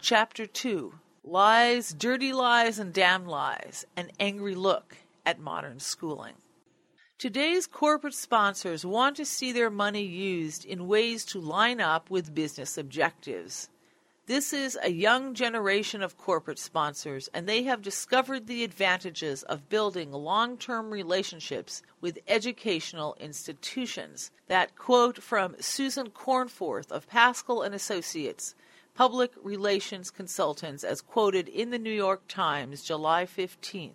Chapter 2, Lies, Dirty Lies, and Damn Lies, an angry look at modern schooling. Today's corporate sponsors want to see their money used in ways to line up with business objectives. This is a young generation of corporate sponsors, and they have discovered the advantages of building long-term relationships with educational institutions. That quote from Susan Cornforth of Pascal and Associates, public relations consultants, as quoted in the New York Times, July 15,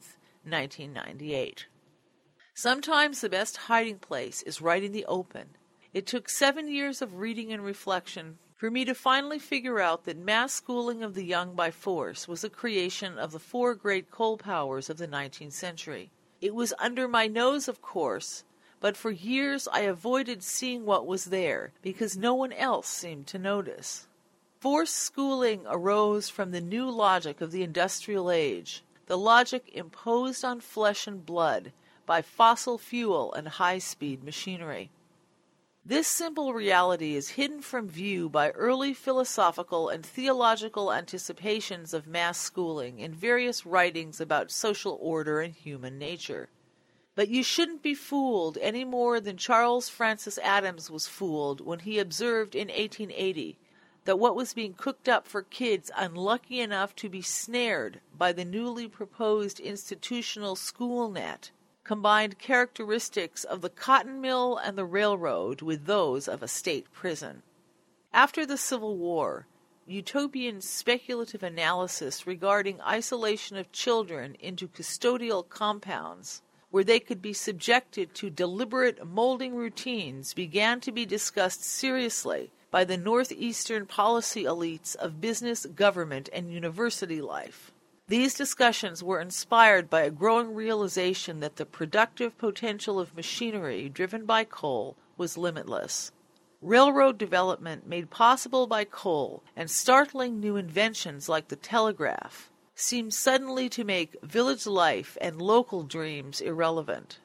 1998. Sometimes the best hiding place is right in the open. It took 7 years of reading and reflection for me to finally figure out that mass schooling of the young by force was a creation of the four great coal powers of the 19th century. It was under my nose, of course, but for years I avoided seeing what was there because no one else seemed to notice. Forced schooling arose from the new logic of the industrial age, the logic imposed on flesh and blood by fossil fuel and high-speed machinery. This simple reality is hidden from view by early philosophical and theological anticipations of mass schooling in various writings about social order and human nature. But you shouldn't be fooled any more than Charles Francis Adams was fooled when he observed in 1880 that what was being cooked up for kids unlucky enough to be snared by the newly proposed institutional school net combined characteristics of the cotton mill and the railroad with those of a state prison. After the Civil War, utopian speculative analysis regarding isolation of children into custodial compounds where they could be subjected to deliberate molding routines began to be discussed seriously by the northeastern policy elites of business, government, and university life. These discussions were inspired by a growing realization that the productive potential of machinery driven by coal was limitless. Railroad development made possible by coal and startling new inventions like the telegraph seemed suddenly to make village life and local dreams irrelevant.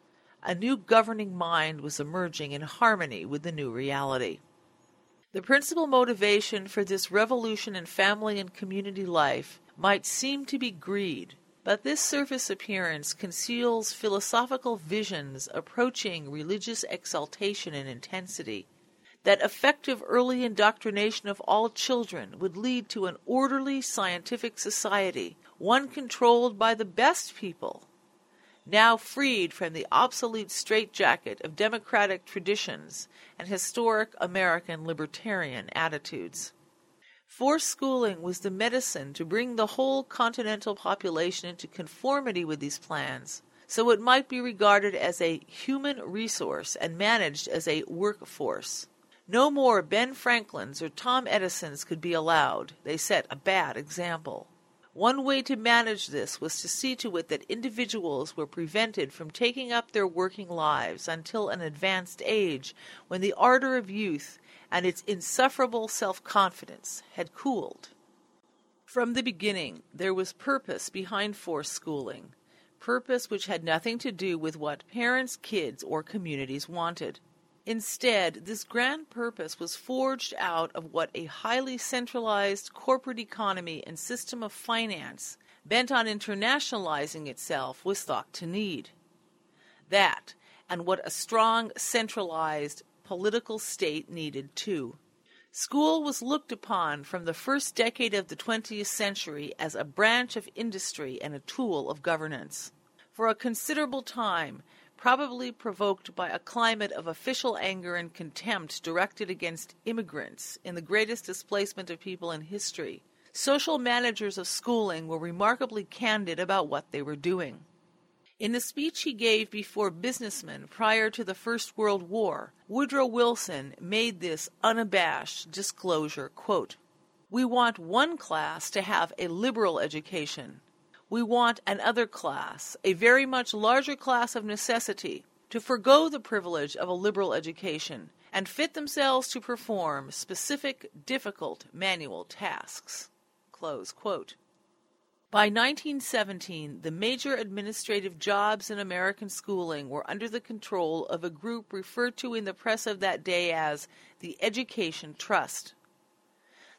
A new governing mind was emerging in harmony with the new reality. The principal motivation for this revolution in family and community life might seem to be greed, but this surface appearance conceals philosophical visions approaching religious exaltation and intensity. That effective early indoctrination of all children would lead to an orderly scientific society, one controlled by the best people, now freed from the obsolete straitjacket of democratic traditions and historic American libertarian attitudes. Forced schooling was the medicine to bring the whole continental population into conformity with these plans, so it might be regarded as a human resource and managed as a workforce. No more Ben Franklins or Tom Edisons could be allowed. They set a bad example. One way to manage this was to see to it that individuals were prevented from taking up their working lives until an advanced age when the ardor of youth and its insufferable self-confidence had cooled. From the beginning, there was purpose behind forced schooling, purpose which had nothing to do with what parents, kids, or communities wanted. Instead, this grand purpose was forged out of what a highly centralized corporate economy and system of finance, bent on internationalizing itself, was thought to need. That, and what a strong, centralized political state needed too. School was looked upon from the first decade of the 20th century as a branch of industry and a tool of governance. For a considerable time, probably provoked by a climate of official anger and contempt directed against immigrants in the greatest displacement of people in history, social managers of schooling were remarkably candid about what they were doing. In a speech he gave before businessmen prior to the First World War, Woodrow Wilson made this unabashed disclosure, quote, "We want one class to have a liberal education. We want another class, a very much larger class of necessity, to forgo the privilege of a liberal education and fit themselves to perform specific, difficult manual tasks." Close quote. By 1917, the major administrative jobs in American schooling were under the control of a group referred to in the press of that day as the Education Trust.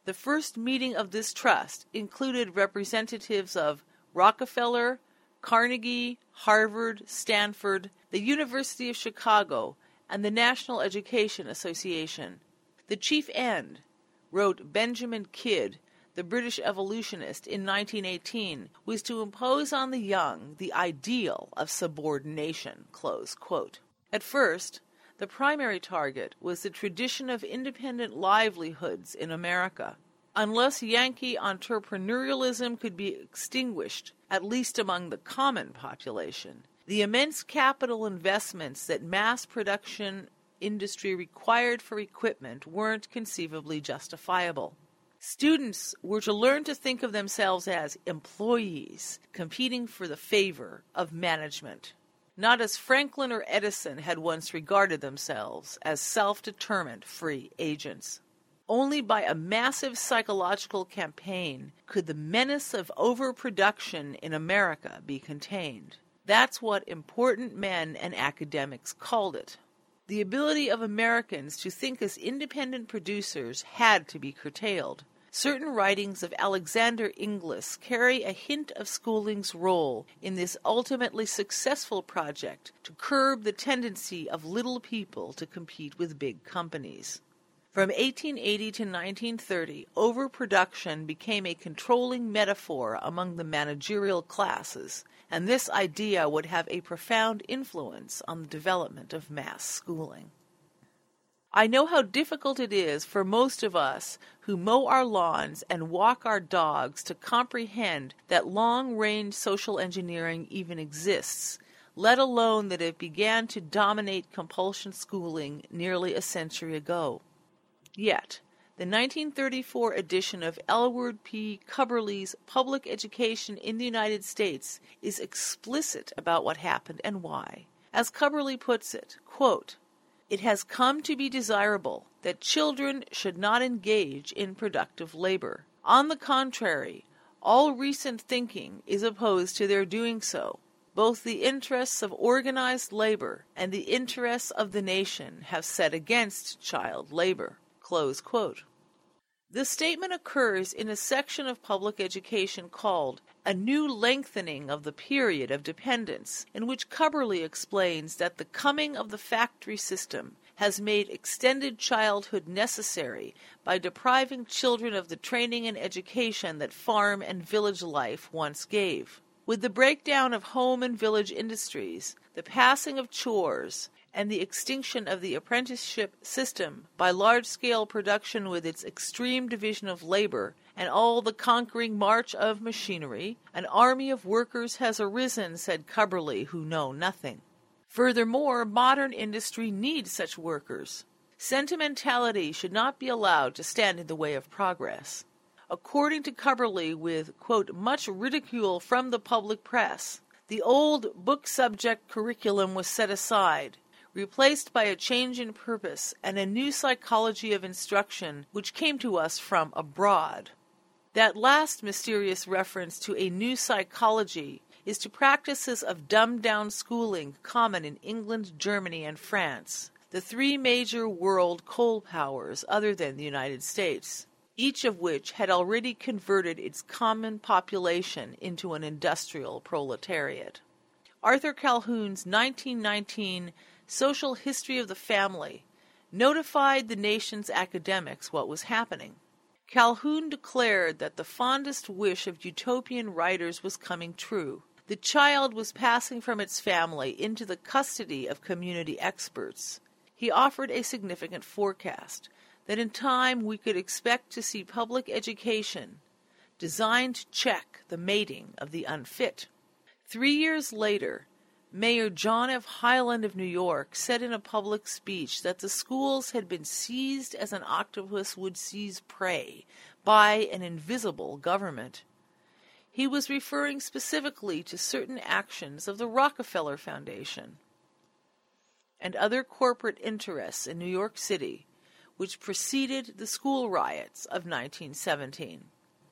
The first meeting of this trust included representatives of Rockefeller, Carnegie, Harvard, Stanford, the University of Chicago, and the National Education Association. The chief end, wrote Benjamin Kidd, the British evolutionist, in 1918, was to impose on the young the ideal of subordination, close quote. At first, the primary target was the tradition of independent livelihoods in America. Unless Yankee entrepreneurialism could be extinguished, at least among the common population, the immense capital investments that mass production industry required for equipment weren't conceivably justifiable. Students were to learn to think of themselves as employees competing for the favor of management, not as Franklin or Edison had once regarded themselves, as self-determined free agents. Only by a massive psychological campaign could the menace of overproduction in America be contained. That's what important men and academics called it. The ability of Americans to think as independent producers had to be curtailed. Certain writings of Alexander Inglis carry a hint of schooling's role in this ultimately successful project to curb the tendency of little people to compete with big companies. From 1880 to 1930, overproduction became a controlling metaphor among the managerial classes, and this idea would have a profound influence on the development of mass schooling. I know how difficult it is for most of us who mow our lawns and walk our dogs to comprehend that long-range social engineering even exists, let alone that it began to dominate compulsion schooling nearly a century ago. Yet, the 1934 edition of Elwood P. Cubberley's Public Education in the United States is explicit about what happened and why. As Cubberley puts it, quote, "It has come to be desirable that children should not engage in productive labor. On the contrary, all recent thinking is opposed to their doing so. Both the interests of organized labor and the interests of the nation have set against child labor." Close quote. This statement occurs in a section of public education called A New Lengthening of the Period of Dependence, in which Cubberley explains that the coming of the factory system has made extended childhood necessary by depriving children of the training and education that farm and village life once gave. With the breakdown of home and village industries, the passing of chores, and the extinction of the apprenticeship system by large-scale production with its extreme division of labor and all the conquering march of machinery, an army of workers has arisen, said Cubberley, who know nothing. Furthermore, modern industry needs such workers. Sentimentality should not be allowed to stand in the way of progress. According to Cubberley, with, quote, much ridicule from the public press, the old book subject curriculum was set aside, replaced by a change in purpose and a new psychology of instruction which came to us from abroad. That last mysterious reference to a new psychology is to practices of dumbed-down schooling common in England, Germany, and France, the three major world coal powers other than the United States, each of which had already converted its common population into an industrial proletariat. Arthur Calhoun's 1919 Social History of the Family notified the nation's academics what was happening. Calhoun declared that the fondest wish of utopian writers was coming true. The child was passing from its family into the custody of community experts. He offered a significant forecast that in time we could expect to see public education designed to check the mating of the unfit. 3 years later, Mayor John F. Hyland of New York said in a public speech that the schools had been seized as an octopus would seize prey by an invisible government. He was referring specifically to certain actions of the Rockefeller Foundation and other corporate interests in New York City, which preceded the school riots of 1917.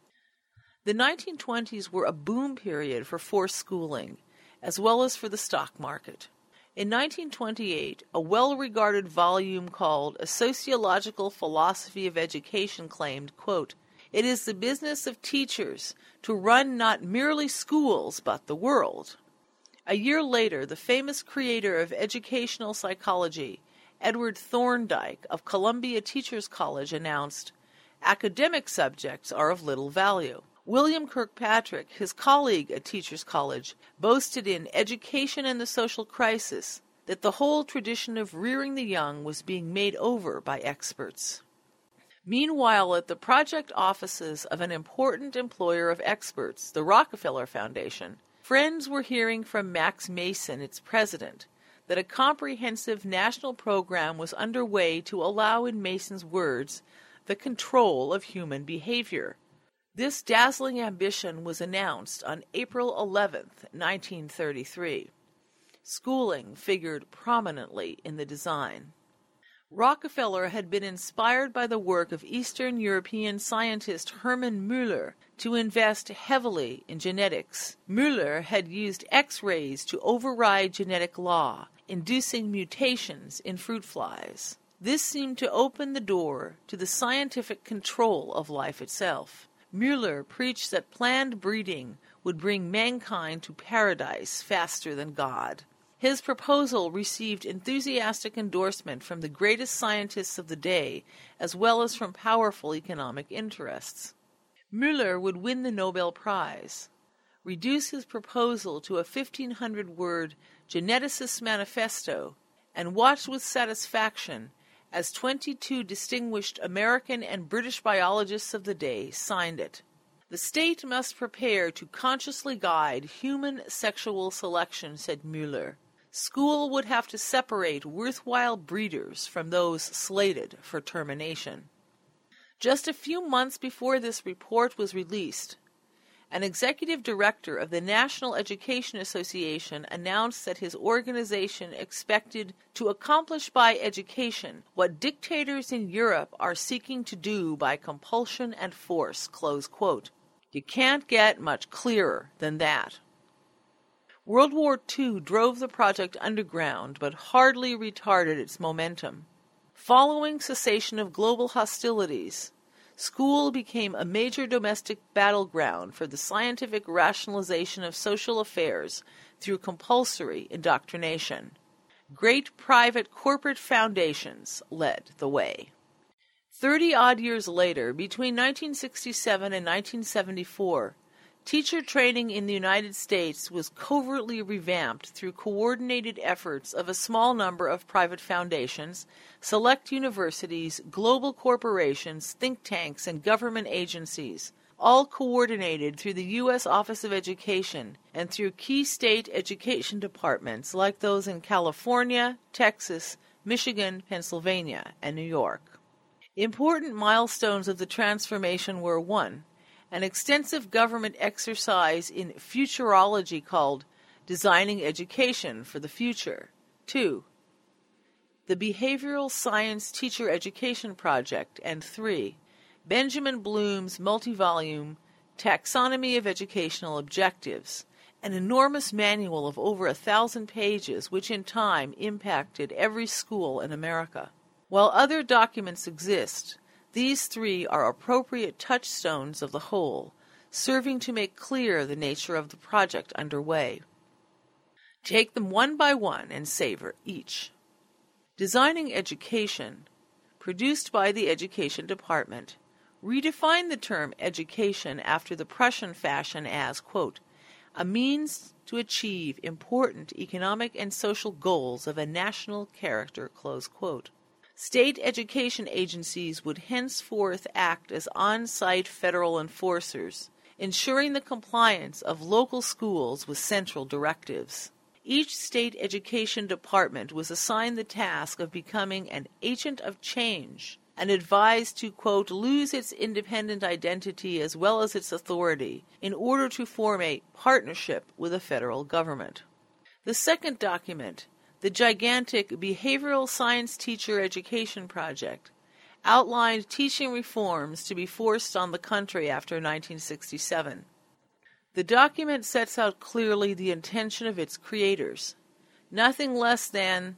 The 1920s were a boom period for forced schooling, as well as for the stock market. In 1928, a well-regarded volume called A Sociological Philosophy of Education claimed, quote, It is the business of teachers to run not merely schools, but the world. A year later, the famous creator of educational psychology, Edward Thorndike of Columbia Teachers College, announced, "Academic subjects are of little value." William Kirkpatrick, his colleague at Teachers College, boasted in Education and the Social Crisis that the whole tradition of rearing the young was being made over by experts. Meanwhile, at the project offices of an important employer of experts, the Rockefeller Foundation, friends were hearing from Max Mason, its president, that a comprehensive national program was underway to allow, in Mason's words, the control of human behavior. This dazzling ambition was announced on April 11, 1933. Schooling figured prominently in the design. Rockefeller had been inspired by the work of Eastern European scientist Hermann Müller to invest heavily in genetics. Müller had used X-rays to override genetic law, inducing mutations in fruit flies. This seemed to open the door to the scientific control of life itself. Müller preached that planned breeding would bring mankind to paradise faster than God. His proposal received enthusiastic endorsement from the greatest scientists of the day, as well as from powerful economic interests. Müller would win the Nobel Prize, reduce his proposal to a 1,500-word geneticist manifesto, and watch with satisfaction as 22 distinguished American and British biologists of the day signed it. The state must prepare to consciously guide human sexual selection, said Müller. School would have to separate worthwhile breeders from those slated for termination. Just a few months before this report was released, an executive director of the National Education Association announced that his organization expected to accomplish by education what dictators in Europe are seeking to do by compulsion and force, close quote. You can't get much clearer than that. World War II drove the project underground, but hardly retarded its momentum. Following cessation of global hostilities, school became a major domestic battleground for the scientific rationalization of social affairs through compulsory indoctrination. Great private corporate foundations led the way. 30-odd years later, between 1967 and 1974, teacher training in the United States was covertly revamped through coordinated efforts of a small number of private foundations, select universities, global corporations, think tanks, and government agencies, all coordinated through the U.S. Office of Education and through key state education departments like those in California, Texas, Michigan, Pennsylvania, and New York. Important milestones of the transformation were 1. An extensive government exercise in futurology called Designing Education for the Future. 2. The Behavioral Science Teacher Education Project. And 3. Benjamin Bloom's multi-volume Taxonomy of Educational Objectives, an enormous manual of over 1,000 pages which in time impacted every school in America. While other documents exist, these 3 are appropriate touchstones of the whole, serving to make clear the nature of the project underway. Take them one by one and savor each. Designing Education, produced by the Education Department, redefined the term education after the Prussian fashion as, quote, a means to achieve important economic and social goals of a national character, close quote. State education agencies would henceforth act as on-site federal enforcers, ensuring the compliance of local schools with central directives. Each state education department was assigned the task of becoming an agent of change and advised to, quote, lose its independent identity as well as its authority in order to form a partnership with the federal government. The second document, the gigantic Behavioral Science Teacher Education Project, outlined teaching reforms to be forced on the country after 1967. The document sets out clearly the intention of its creators, nothing less than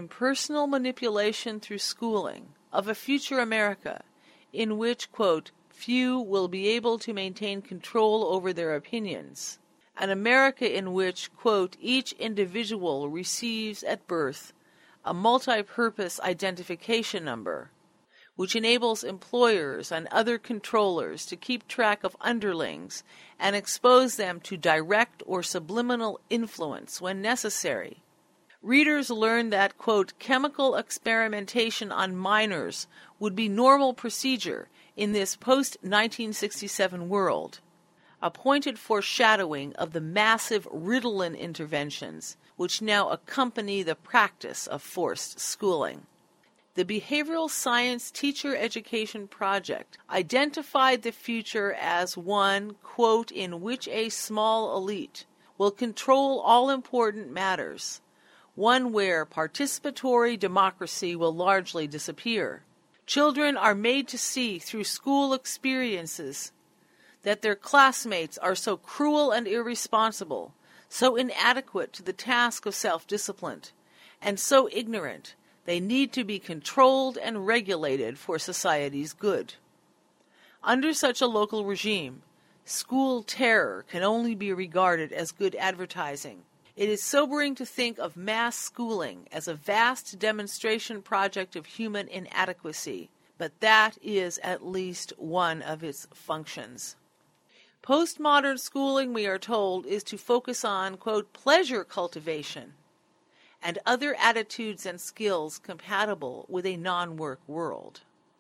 impersonal manipulation through schooling of a future America in which, quote, few will be able to maintain control over their opinions. An America in which, quote, each individual receives at birth a multi-purpose identification number, which enables employers and other controllers to keep track of underlings and expose them to direct or subliminal influence when necessary. Readers learn that, quote, chemical experimentation on minors would be normal procedure in this post-1967 world, a pointed foreshadowing of the massive Ritalin interventions which now accompany the practice of forced schooling. The Behavioral Science Teacher Education Project identified the future as one, quote, in which a small elite will control all important matters, one where participatory democracy will largely disappear. Children are made to see through school experiences that their classmates are so cruel and irresponsible, so inadequate to the task of self-discipline, and so ignorant they need to be controlled and regulated for society's good. Under such a local regime, school terror can only be regarded as good advertising. It is sobering to think of mass schooling as a vast demonstration project of human inadequacy, but that is at least one of its functions. Postmodern schooling, we are told, is to focus on, quote, pleasure cultivation and other attitudes and skills compatible with a non-work world.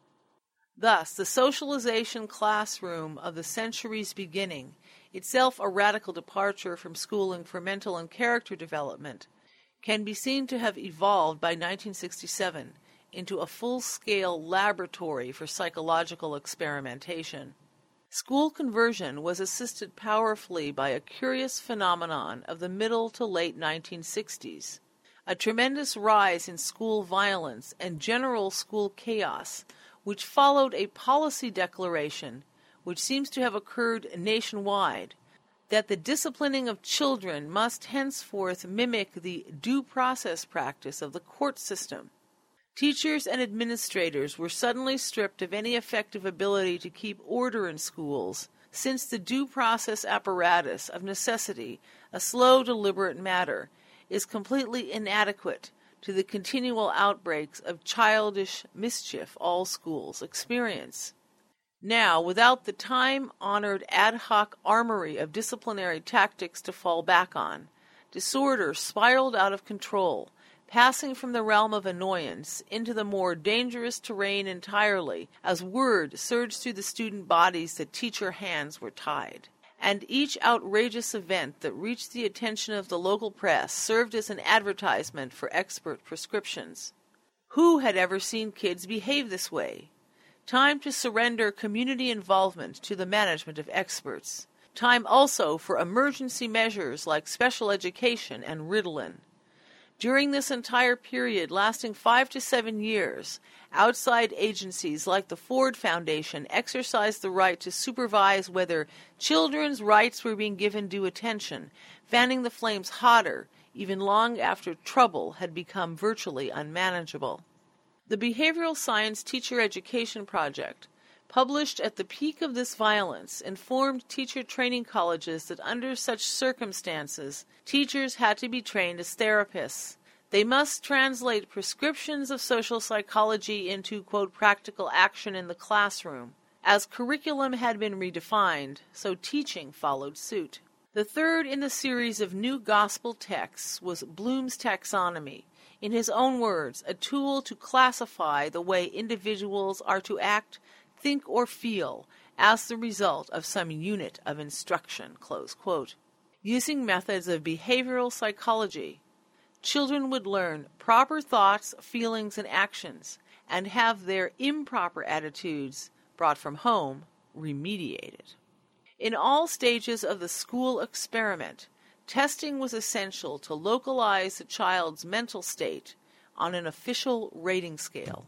Thus, the socialization classroom of the century's beginning, itself a radical departure from schooling for mental and character development, can be seen to have evolved by 1967 into a full-scale laboratory for psychological experimentation. School conversion was assisted powerfully by a curious phenomenon of the middle to late 1960s, a tremendous rise in school violence and general school chaos, which followed a policy declaration, which seems to have occurred nationwide, that the disciplining of children must henceforth mimic the due process practice of the court system. Teachers and administrators were suddenly stripped of any effective ability to keep order in schools, since the due process apparatus, of necessity, a slow, deliberate matter, is completely inadequate to the continual outbreaks of childish mischief all schools experience. Now, without the time-honored ad hoc armory of disciplinary tactics to fall back on, disorder spiraled out of control, passing from the realm of annoyance into the more dangerous terrain entirely, as word surged through the student bodies that teacher hands were tied. And each outrageous event that reached the attention of the local press served as an advertisement for expert prescriptions. Who had ever seen kids behave this way? Time to surrender community involvement to the management of experts. Time also for emergency measures like special education and Ritalin. During this entire period, lasting 5 to 7 years, outside agencies like the Ford Foundation exercised the right to supervise whether children's rights were being given due attention, fanning the flames hotter even long after trouble had become virtually unmanageable. The Behavioral Science Teacher Education Project, published at the peak of this violence, informed teacher training colleges that under such circumstances, teachers had to be trained as therapists. They must translate prescriptions of social psychology into, quote, practical action in the classroom. As curriculum had been redefined, so teaching followed suit. The third in the series of new gospel texts was Bloom's taxonomy, in his own words, a tool to classify the way individuals are to act, think, or feel as the result of some unit of instruction, close quote. Using methods of behavioral psychology, children would learn proper thoughts, feelings, and actions, and have their improper attitudes brought from home remediated. In all stages of the school experiment, testing was essential to localize the child's mental state on an official rating scale.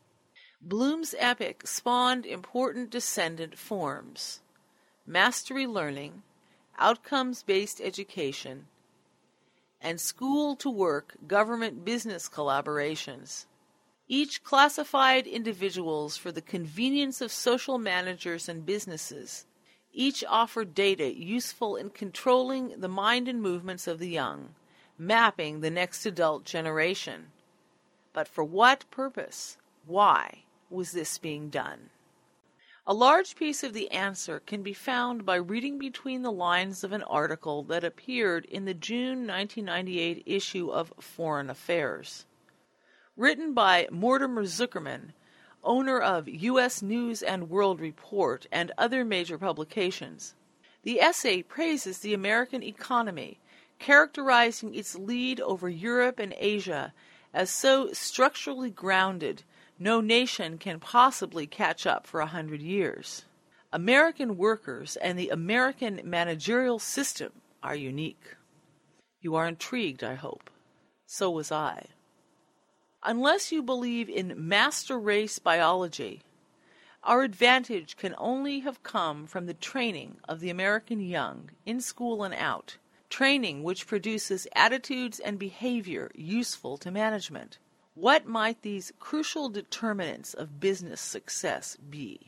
Bloom's epic spawned important descendant forms: mastery learning, outcomes-based education, and school-to-work government-business collaborations. Each classified individuals for the convenience of social managers and businesses. Each offered data useful in controlling the mind and movements of the young, mapping the next adult generation. But for what purpose? Why was this being done? A large piece of the answer can be found by reading between the lines of an article that appeared in the June 1998 issue of Foreign Affairs. Written by Mortimer Zuckerman, owner of U.S. News and World Report and other major publications. The essay praises the American economy, characterizing its lead over Europe and Asia as so structurally grounded no nation can possibly catch up for 100 years. American workers and the American managerial system are unique. You are intrigued, I hope. So was I. Unless you believe in master race biology, our advantage can only have come from the training of the American young, in school and out, training which produces attitudes and behavior useful to management. What might these crucial determinants of business success be?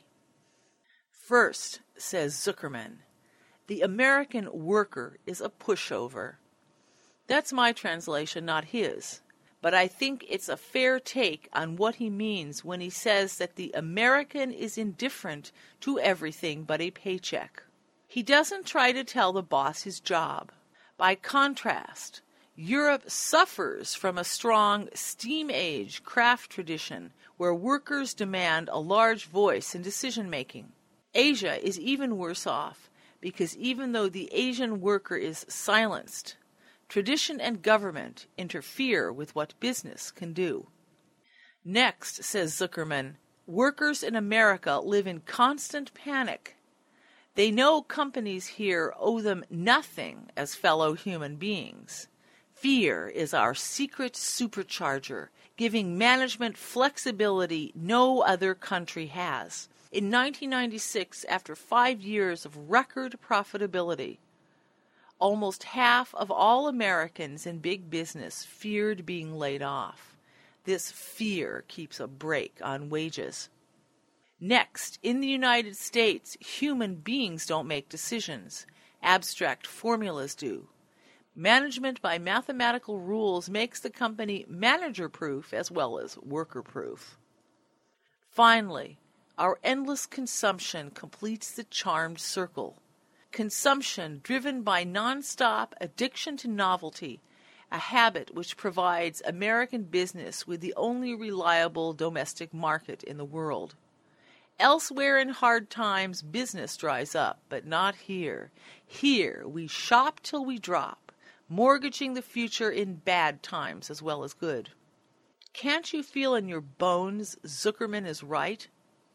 First, says Zuckerman, the American worker is a pushover. That's my translation, not his. But I think it's a fair take on what he means when he says that the American is indifferent to everything but a paycheck. He doesn't try to tell the boss his job. By contrast, Europe suffers from a strong steam age craft tradition where workers demand a large voice in decision-making. Asia is even worse off because even though the Asian worker is silenced, tradition and government interfere with what business can do. Next, says Zuckerman, workers in America live in constant panic. They know companies here owe them nothing as fellow human beings. Fear is our secret supercharger, giving management flexibility no other country has. In 1996, after 5 years of record profitability, almost half of all Americans in big business feared being laid off. This fear keeps a brake on wages. Next, in the United States, human beings don't make decisions. Abstract formulas do. Management by mathematical rules makes the company manager-proof as well as worker-proof. Finally, our endless consumption completes the charmed circle. Consumption driven by non-stop addiction to novelty, a habit which provides American business with the only reliable domestic market in the world. Elsewhere in hard times, business dries up, but not here. Here we shop till we drop, mortgaging the future in bad times as well as good. Can't you feel in your bones Zuckerman is right?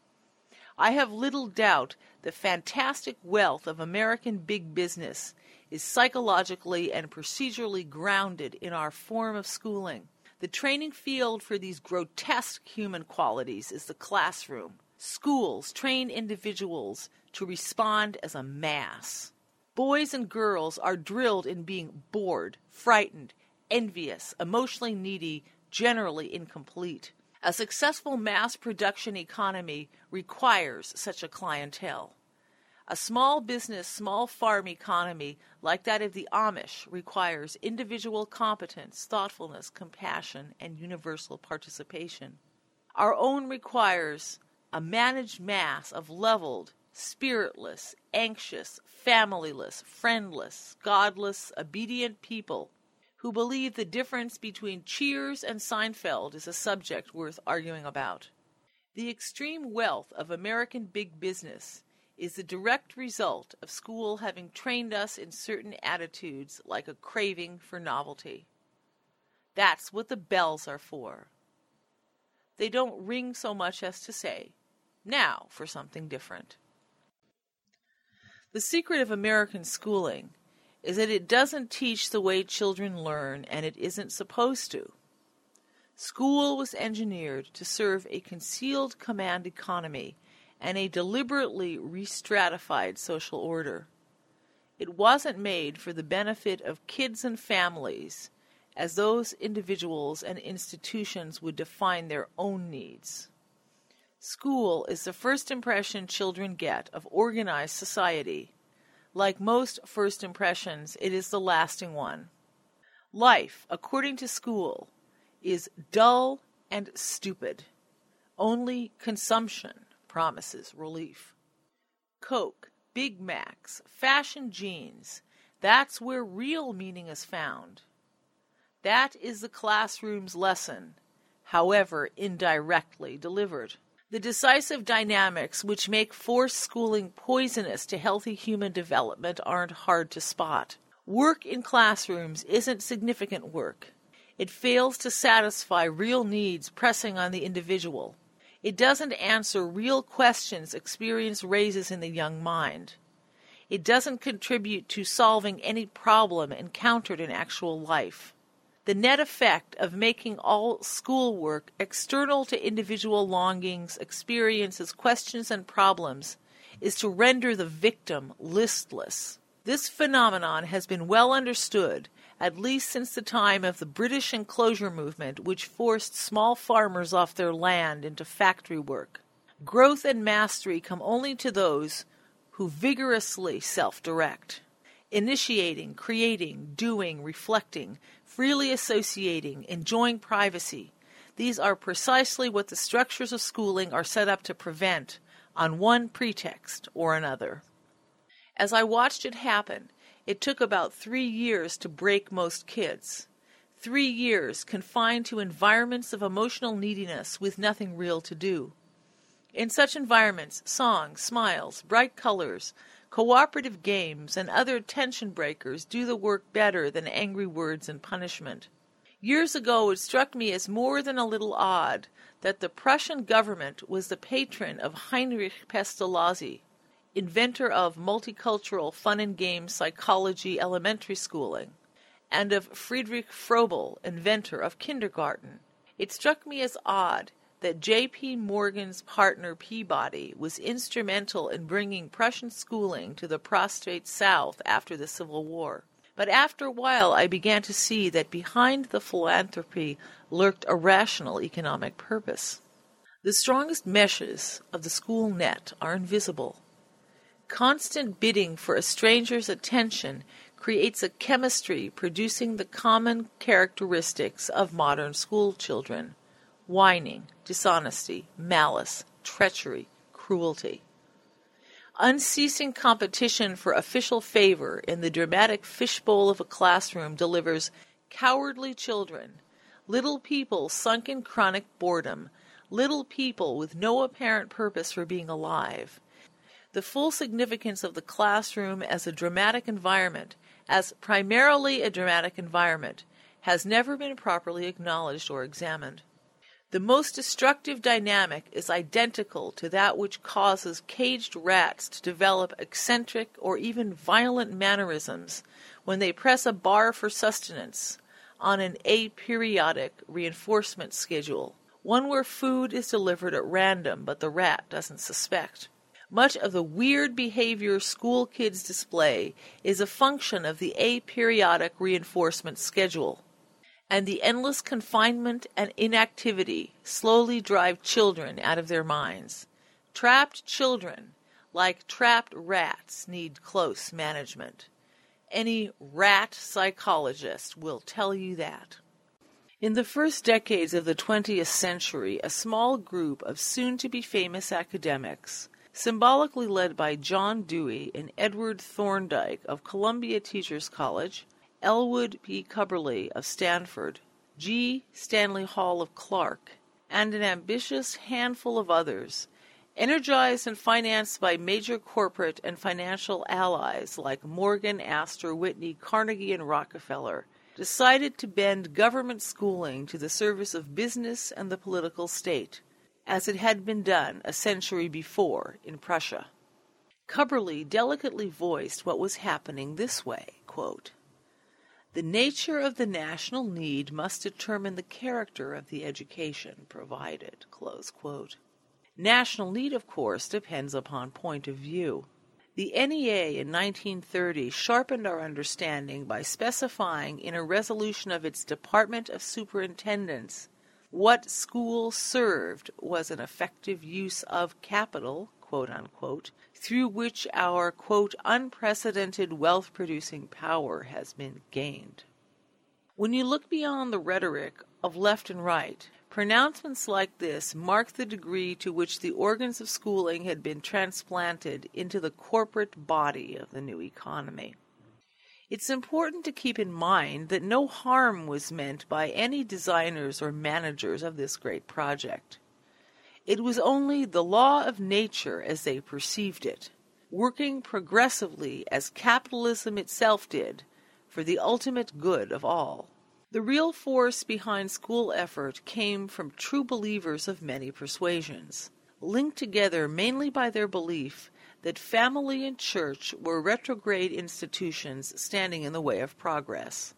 I have little doubt the fantastic wealth of American big business is psychologically and procedurally grounded in our form of schooling. The training field for these grotesque human qualities is the classroom. Schools train individuals to respond as a mass. Boys and girls are drilled in being bored, frightened, envious, emotionally needy, generally incomplete. A successful mass production economy requires such a clientele. A small business, small farm economy like that of the Amish requires individual competence, thoughtfulness, compassion, and universal participation. Our own requires a managed mass of leveled, spiritless, anxious, familyless, friendless, godless, obedient people who believe the difference between Cheers and Seinfeld is a subject worth arguing about. The extreme wealth of American big business is the direct result of school having trained us in certain attitudes like a craving for novelty. That's what the bells are for. They don't ring so much as to say, now for something different. The secret of American schooling is that it doesn't teach the way children learn, and it isn't supposed to. School was engineered to serve a concealed command economy and a deliberately re-stratified social order. It wasn't made for the benefit of kids and families, as those individuals and institutions would define their own needs. School is the first impression children get of organized society. Like most first impressions, it is the lasting one. Life, according to school, is dull and stupid. Only consumption promises relief. Coke, Big Macs, fashion jeans, that's where real meaning is found. That is the classroom's lesson, however indirectly delivered. The decisive dynamics which make forced schooling poisonous to healthy human development aren't hard to spot. Work in classrooms isn't significant work. It fails to satisfy real needs pressing on the individual. It doesn't answer real questions experience raises in the young mind. It doesn't contribute to solving any problem encountered in actual life. The net effect of making all schoolwork external to individual longings, experiences, questions, and problems is to render the victim listless. This phenomenon has been well understood, at least since the time of the British enclosure movement, which forced small farmers off their land into factory work. Growth and mastery come only to those who vigorously self-direct. Initiating, creating, doing, reflecting, freely associating, enjoying privacy. These are precisely what the structures of schooling are set up to prevent on one pretext or another. As I watched it happen, it took about 3 years to break most kids. 3 years confined to environments of emotional neediness with nothing real to do. In such environments, songs, smiles, bright colors, cooperative games, and other tension breakers do the work better than angry words and punishment. Years ago it struck me as more than a little odd that the Prussian government was the patron of Heinrich Pestalozzi, inventor of multicultural fun and games psychology elementary schooling, and of Friedrich Froebel, inventor of kindergarten. It struck me as odd that J.P. Morgan's partner Peabody was instrumental in bringing Prussian schooling to the prostrate South after the Civil War. But after a while I began to see that behind the philanthropy lurked a rational economic purpose. The strongest meshes of the school net are invisible. Constant bidding for a stranger's attention creates a chemistry producing the common characteristics of modern school children: whining, dishonesty, malice, treachery, cruelty. Unceasing competition for official favor in the dramatic fishbowl of a classroom delivers cowardly children, little people sunk in chronic boredom, little people with no apparent purpose for being alive. The full significance of the classroom as a dramatic environment, as primarily a dramatic environment, has never been properly acknowledged or examined. The most destructive dynamic is identical to that which causes caged rats to develop eccentric or even violent mannerisms when they press a bar for sustenance on an aperiodic reinforcement schedule, one where food is delivered at random but the rat doesn't suspect. Much of the weird behavior school kids display is a function of the aperiodic reinforcement schedule, and the endless confinement and inactivity slowly drive children out of their minds. Trapped children, like trapped rats, need close management. Any rat psychologist will tell you that. In the first decades of the 20th century, a small group of soon-to-be famous academics, symbolically led by John Dewey and Edward Thorndike of Columbia Teachers College, Elwood P. Cubberley of Stanford, G. Stanley Hall of Clark, and an ambitious handful of others, energized and financed by major corporate and financial allies like Morgan, Astor, Whitney, Carnegie, and Rockefeller, decided to bend government schooling to the service of business and the political state, as it had been done a century before in Prussia. Cubberley delicately voiced what was happening this way, quote, "The nature of the national need must determine the character of the education provided," close quote. National need, of course, depends upon point of view. The NEA in 1930 sharpened our understanding by specifying in a resolution of its Department of Superintendents what school served was an effective use of capital, quote unquote, through which our, quote, unprecedented wealth-producing power has been gained. When you look beyond the rhetoric of left and right, pronouncements like this mark the degree to which the organs of schooling had been transplanted into the corporate body of the new economy. It's important to keep in mind that no harm was meant by any designers or managers of this great project. It was only the law of nature as they perceived it, working progressively as capitalism itself did, for the ultimate good of all. The real force behind school effort came from true believers of many persuasions, linked together mainly by their belief that family and church were retrograde institutions standing in the way of progress.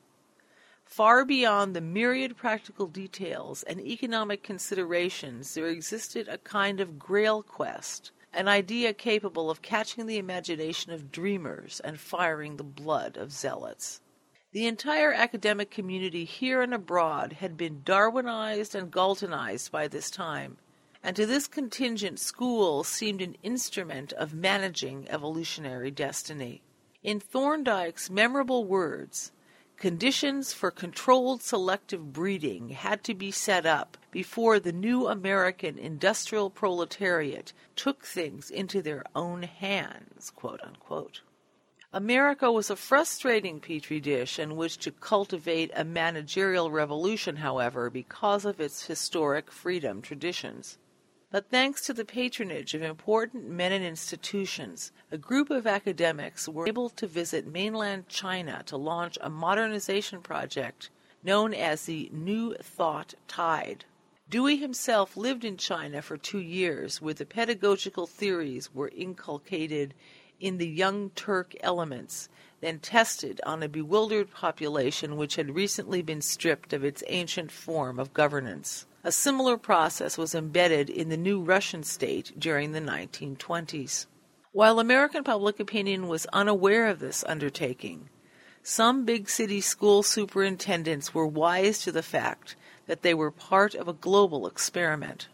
Far beyond the myriad practical details and economic considerations, there existed a kind of grail quest, an idea capable of catching the imagination of dreamers and firing the blood of zealots. The entire academic community here and abroad had been Darwinized and Galtonized by this time, and to this contingent school seemed an instrument of managing evolutionary destiny. In Thorndike's memorable words, conditions for controlled selective breeding had to be set up before the new American industrial proletariat took things into their own hands, quote unquote. America was a frustrating petri dish in which to cultivate a managerial revolution, however, because of its historic freedom traditions. But thanks to the patronage of important men and institutions, a group of academics were able to visit mainland China to launch a modernization project known as the New Thought Tide. Dewey himself lived in China for 2 years, where the pedagogical theories were inculcated in the Young Turk elements, then tested on a bewildered population which had recently been stripped of its ancient form of governance. A similar process was embedded in the new Russian state during the 1920s. While American public opinion was unaware of this undertaking, some big city school superintendents were wise to the fact that they were part of a global experiment.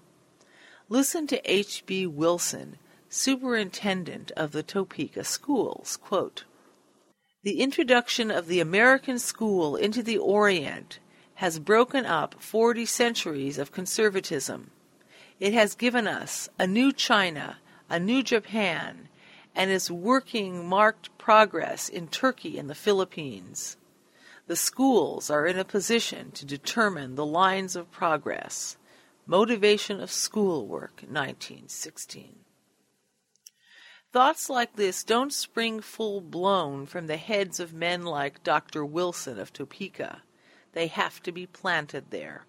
Listen to H.B. Wilson, superintendent of the Topeka schools, quote, "The introduction of the American school into the Orient has broken up 40 centuries of conservatism. It has given us a new China, a new Japan, and is working marked progress in Turkey and the Philippines. The schools are in a position to determine the lines of progress." Motivation of Schoolwork, 1916. Thoughts like this don't spring full-blown from the heads of men like Dr. Wilson of Topeka. They have to be planted there.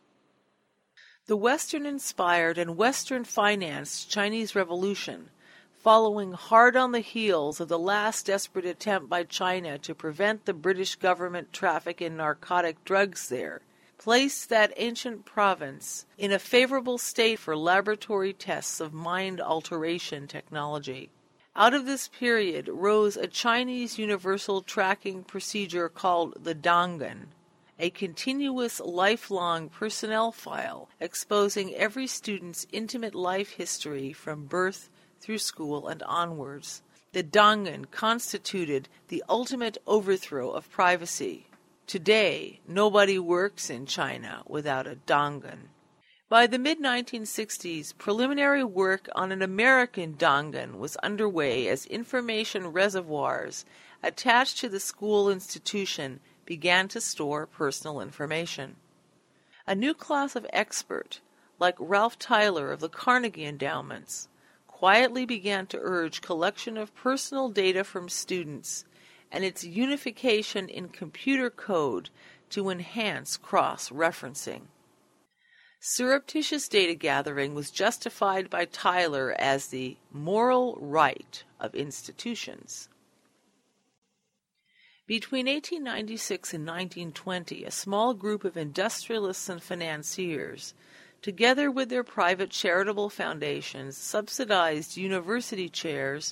The Western-inspired and Western-financed Chinese Revolution, following hard on the heels of the last desperate attempt by China to prevent the British government traffic in narcotic drugs there, placed that ancient province in a favorable state for laboratory tests of mind alteration technology. Out of this period rose a Chinese universal tracking procedure called the Dangan, a continuous lifelong personnel file exposing every student's intimate life history from birth through school and onwards. The Dangan constituted the ultimate overthrow of privacy. Today, nobody works in China without a Dangan. By the mid-1960s, preliminary work on an American Dangan was underway as information reservoirs attached to the school institution began to store personal information. A new class of expert, like Ralph Tyler of the Carnegie Endowments, quietly began to urge collection of personal data from students and its unification in computer code to enhance cross-referencing. Surreptitious data gathering was justified by Tyler as the moral right of institutions. Between 1896 and 1920, a small group of industrialists and financiers, together with their private charitable foundations, subsidized university chairs,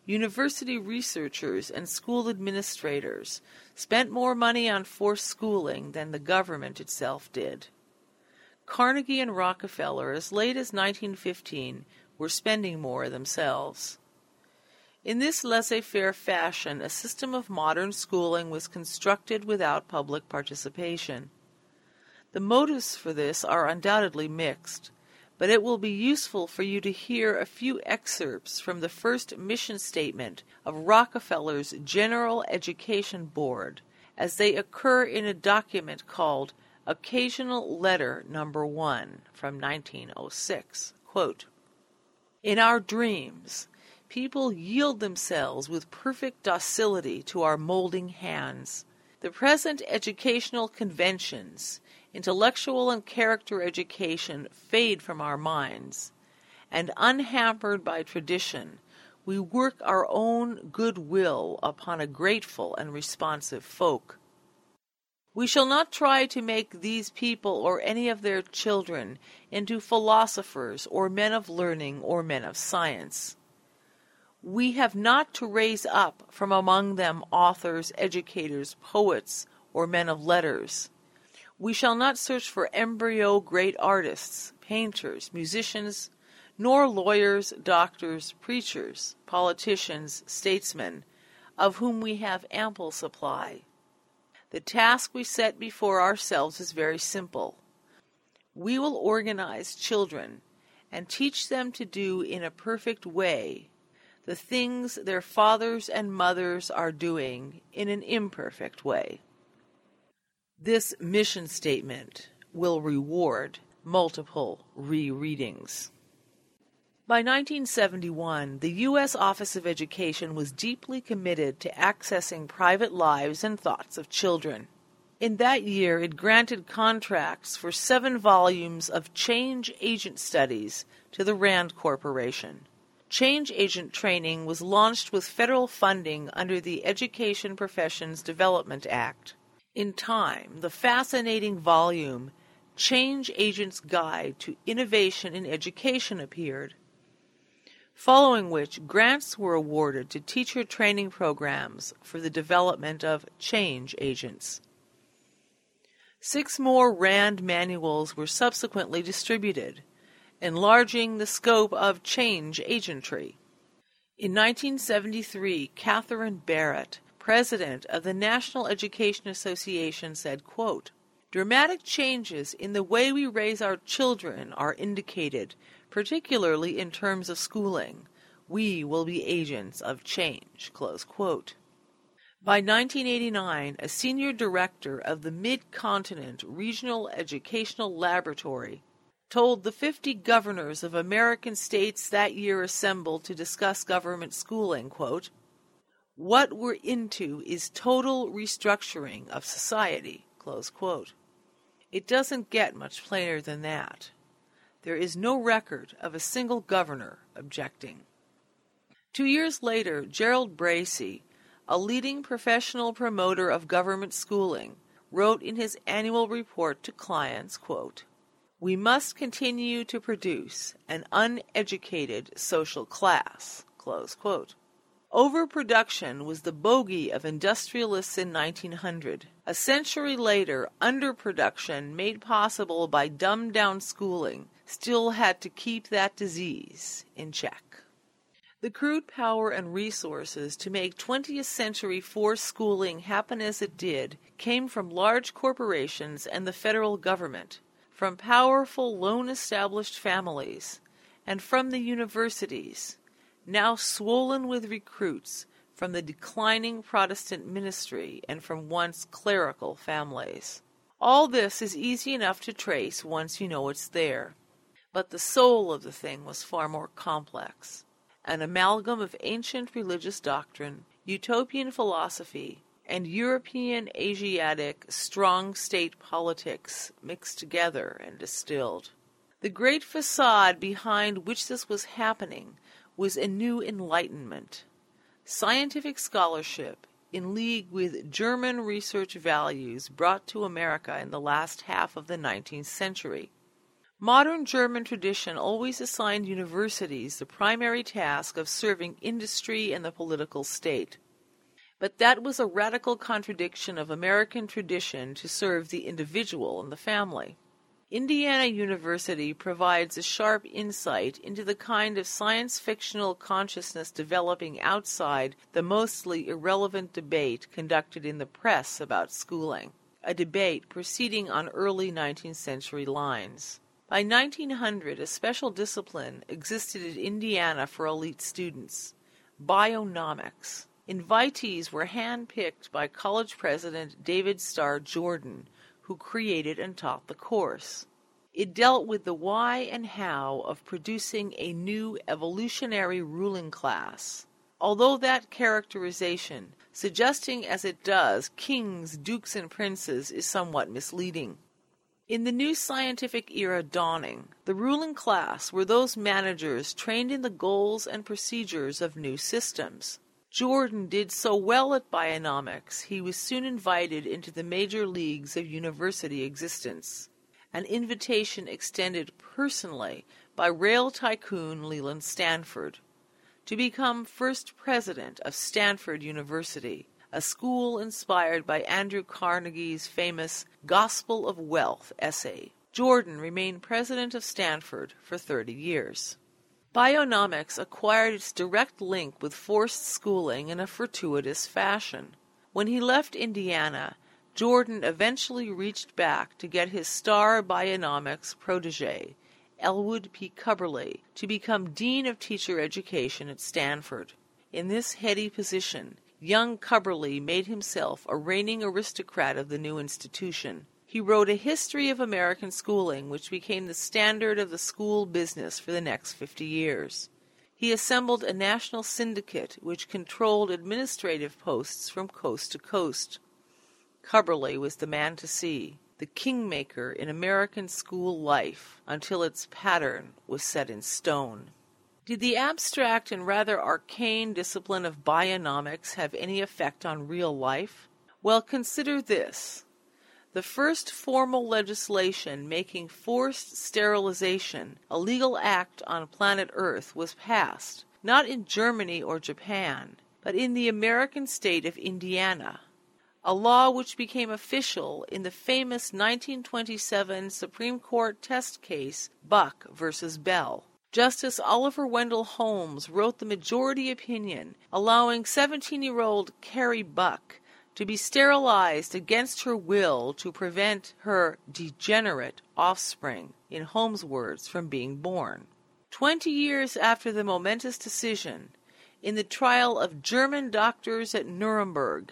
university researchers and school administrators spent more money on forced schooling than the government itself did. Carnegie and Rockefeller, as late as 1915, were spending more themselves. In this laissez-faire fashion, a system of modern schooling was constructed without public participation. The motives for this are undoubtedly mixed, but it will be useful for you to hear a few excerpts from the first mission statement of Rockefeller's General Education Board, as they occur in a document called Occasional Letter No. 1 from 1906. Quote, "In our dreams, people yield themselves with perfect docility to our molding hands. The present educational conventions, intellectual and character education, fade from our minds, and unhampered by tradition, we work our own good will upon a grateful and responsive folk. We shall not try to make these people or any of their children into philosophers or men of learning or men of science. We have not to raise up from among them authors, educators, poets, or men of letters. We shall not search for embryo great artists, painters, musicians, nor lawyers, doctors, preachers, politicians, statesmen, of whom we have ample supply. The task we set before ourselves is very simple. We will organize children and teach them to do in a perfect way the things their fathers and mothers are doing in an imperfect way." This mission statement will reward multiple rereadings. By 1971, the U.S. Office of Education was deeply committed to accessing private lives and thoughts of children. In that year, it granted contracts for 7 volumes of Change Agent Studies to the Rand Corporation. Change Agent training was launched with federal funding under the Education Professions Development Act. In time, the fascinating volume Change Agent's Guide to Innovation in Education appeared, following which grants were awarded to teacher training programs for the development of change agents. 6 more Rand manuals were subsequently distributed, enlarging the scope of change agentry. In 1973, Catherine Barrett, president of the National Education Association, said, quote, "Dramatic changes in the way we raise our children are indicated, particularly in terms of schooling. We will be agents of change." Close quote. By 1989, a senior director of the Mid-Continent Regional Educational Laboratory told the 50 governors of American states that year assembled to discuss government schooling, quote, "What we're into is total restructuring of society." Close quote. It doesn't get much plainer than that. There is no record of a single governor objecting. 2 years later, Gerald Bracey, a leading professional promoter of government schooling, wrote in his annual report to clients, quote, "We must continue to produce an uneducated social class." Close quote. Overproduction was the bogey of industrialists in 1900. A century later, underproduction, made possible by dumbed-down schooling, still had to keep that disease in check. The crude power and resources to make 20th century forced schooling happen as it did came from large corporations and the federal government, from powerful, lone-established families, and from the universities, now swollen with recruits from the declining Protestant ministry and from once clerical families. All this is easy enough to trace once you know it's there. But the soul of the thing was far more complex. An amalgam of ancient religious doctrine, utopian philosophy, and European Asiatic strong state politics mixed together and distilled. The great facade behind which this was happening was a new enlightenment. Scientific scholarship, in league with German research values brought to America in the last half of the 19th century. Modern German tradition always assigned universities the primary task of serving industry and the political state. But that was a radical contradiction of American tradition to serve the individual and the family. Indiana University provides a sharp insight into the kind of science-fictional consciousness developing outside the mostly irrelevant debate conducted in the press about schooling, a debate proceeding on early 19th century lines. By 1900, a special discipline existed in Indiana for elite students, bionomics. Invitees were handpicked by college president David Starr Jordan, who created and taught the course. It dealt with the why and how of producing a new evolutionary ruling class. Although that characterization, suggesting as it does kings, dukes, and princes, is somewhat misleading. In the new scientific era dawning, the ruling class were those managers trained in the goals and procedures of new systems. Jordan did so well at bionomics, he was soon invited into the major leagues of university existence, an invitation extended personally by rail tycoon Leland Stanford, to become first president of Stanford University, a school inspired by Andrew Carnegie's famous Gospel of Wealth essay. Jordan remained president of Stanford for 30 years. Bionomics acquired its direct link with forced schooling in a fortuitous fashion. When he left Indiana, Jordan eventually reached back to get his star bionomics protege, Elwood P. Cubberley, to become Dean of Teacher Education at Stanford. In this heady position, young Cubberley made himself a reigning aristocrat of the new institution. He wrote a history of American schooling, which became the standard of the school business for the next 50 years. He assembled a national syndicate which controlled administrative posts from coast to coast. Cubberley was the man to see, the kingmaker in American school life, until its pattern was set in stone. Did the abstract and rather arcane discipline of bionomics have any effect on real life? Well, consider this. The first formal legislation making forced sterilization a legal act on planet Earth was passed, not in Germany or Japan, but in the American state of Indiana, a law which became official in the famous 1927 Supreme Court test case Buck v. Bell. Justice Oliver Wendell Holmes wrote the majority opinion allowing 17-year-old Carrie Buck to be sterilized against her will to prevent her degenerate offspring, in Holmes' words, from being born. 20 years after the momentous decision, in the trial of German doctors at Nuremberg,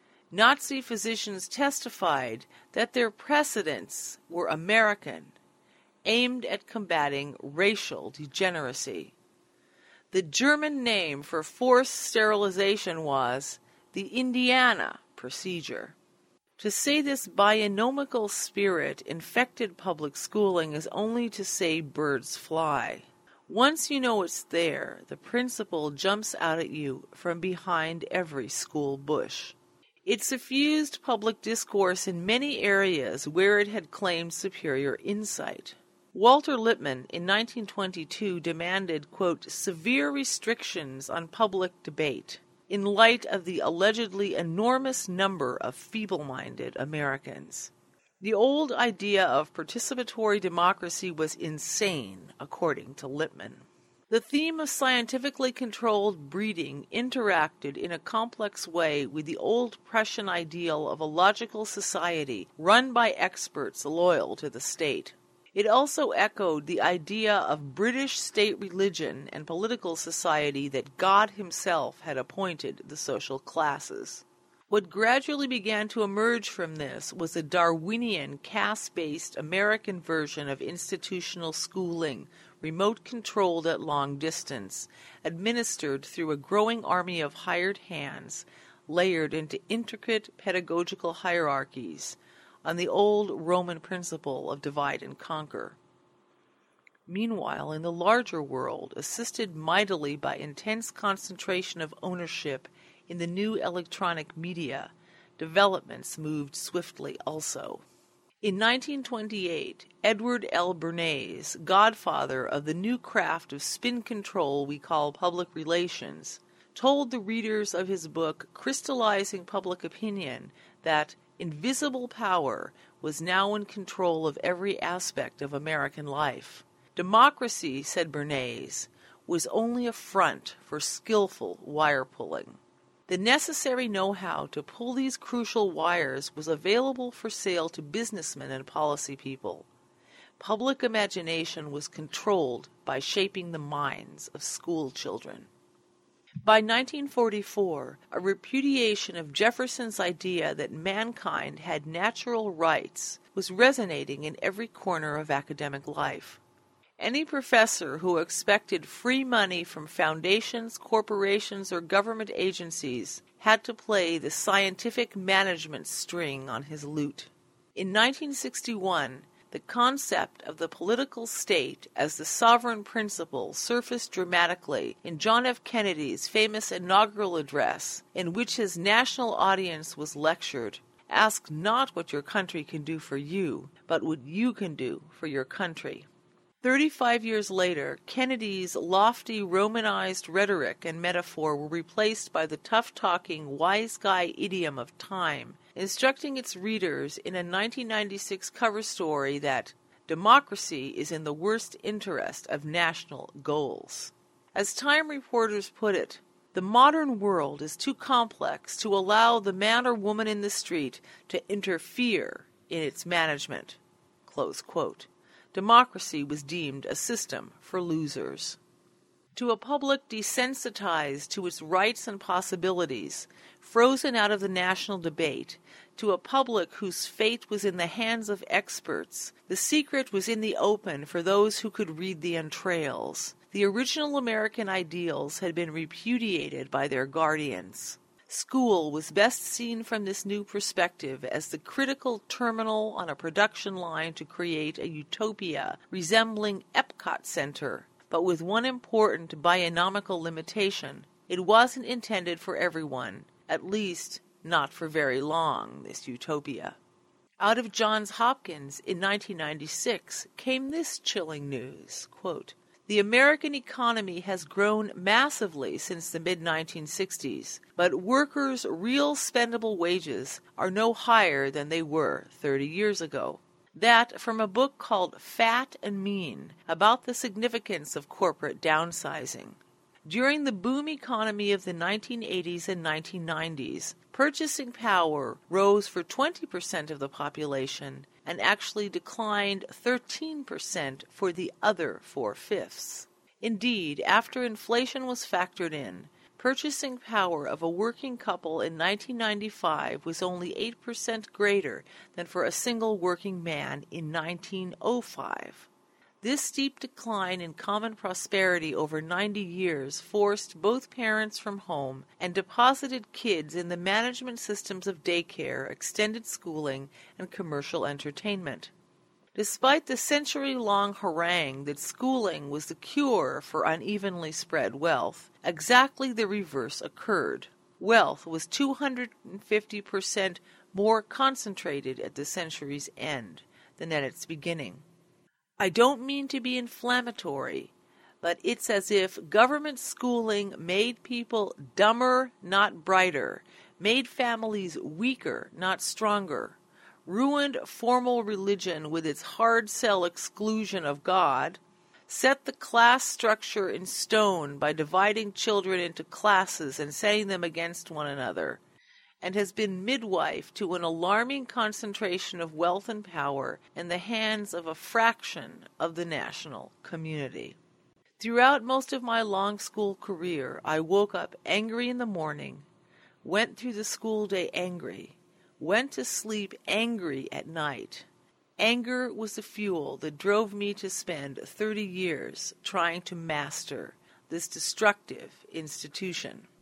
Nazi physicians testified that their precedents were American, aimed at combating racial degeneracy. The German name for forced sterilization was the Indiana procedure. To say this bionomical spirit infected public schooling is only to say birds fly. Once you know it's there, the principle jumps out at you from behind every school bush. It suffused public discourse in many areas where it had claimed superior insight. Walter Lippmann in 1922 demanded, quote, severe restrictions on public debate in light of the allegedly enormous number of feeble-minded Americans. The old idea of participatory democracy was insane, according to Lippmann. The theme of scientifically controlled breeding interacted in a complex way with the old Prussian ideal of a logical society run by experts loyal to the state. It also echoed the idea of British state religion and political society that God himself had appointed the social classes. What gradually began to emerge from this was a Darwinian caste-based American version of institutional schooling, remote-controlled at long distance, administered through a growing army of hired hands, layered into intricate pedagogical hierarchies, on the old Roman principle of divide and conquer. Meanwhile, in the larger world, assisted mightily by intense concentration of ownership in the new electronic media, developments moved swiftly also. In 1928, Edward L. Bernays, godfather of the new craft of spin control we call public relations, told the readers of his book Crystallizing Public Opinion that invisible power was now in control of every aspect of American life. Democracy, said Bernays, was only a front for skillful wire pulling. The necessary know-how to pull these crucial wires was available for sale to businessmen and policy people. Public imagination was controlled by shaping the minds of school children. By 1944, a repudiation of Jefferson's idea that mankind had natural rights was resonating in every corner of academic life. Any professor who expected free money from foundations, corporations, or government agencies had to play the scientific management string on his lute. In 1961, the concept of the political state as the sovereign principle surfaced dramatically in John F. Kennedy's famous inaugural address, in which his national audience was lectured, "Ask not what your country can do for you, but what you can do for your country." 35 years later, Kennedy's lofty Romanized rhetoric and metaphor were replaced by the tough-talking, wise guy idiom of Time, instructing its readers in a 1996 cover story that democracy is in the worst interest of national goals. As Time reporters put it, the modern world is too complex to allow the man or woman in the street to interfere in its management. Close quote. Democracy was deemed a system for losers. To a public desensitized to its rights and possibilities, frozen out of the national debate, to a public whose fate was in the hands of experts, the secret was in the open for those who could read the entrails. The original American ideals had been repudiated by their guardians. School was best seen from this new perspective as the critical terminal on a production line to create a utopia resembling Epcot Center, but with one important bionomical limitation. It wasn't intended for everyone, at least not for very long, this utopia. Out of Johns Hopkins in 1996 came this chilling news, quote, "The American economy has grown massively since the mid-1960s, but workers' real spendable wages are no higher than they were 30 years ago." That from a book called Fat and Mean, about the significance of corporate downsizing. During the boom economy of the 1980s and 1990s, purchasing power rose for 20% of the population and actually declined 13% for the other 4/5. Indeed, after inflation was factored in, purchasing power of a working couple in 1995 was only 8% greater than for a single working man in 1905. This steep decline in common prosperity over 90 years forced both parents from home and deposited kids in the management systems of daycare, extended schooling, and commercial entertainment. Despite the century-long harangue that schooling was the cure for unevenly spread wealth, exactly the reverse occurred. Wealth was 250% more concentrated at the century's end than at its beginning. I don't mean to be inflammatory, but it's as if government schooling made people dumber, not brighter, made families weaker, not stronger, ruined formal religion with its hard-sell exclusion of God, set the class structure in stone by dividing children into classes and setting them against one another, and has been midwife to an alarming concentration of wealth and power in the hands of a fraction of the national community. Throughout most of my long school career, I woke up angry in the morning, went through the school day angry, went to sleep angry at night. Anger was the fuel that drove me to spend 30 years trying to master this destructive institution.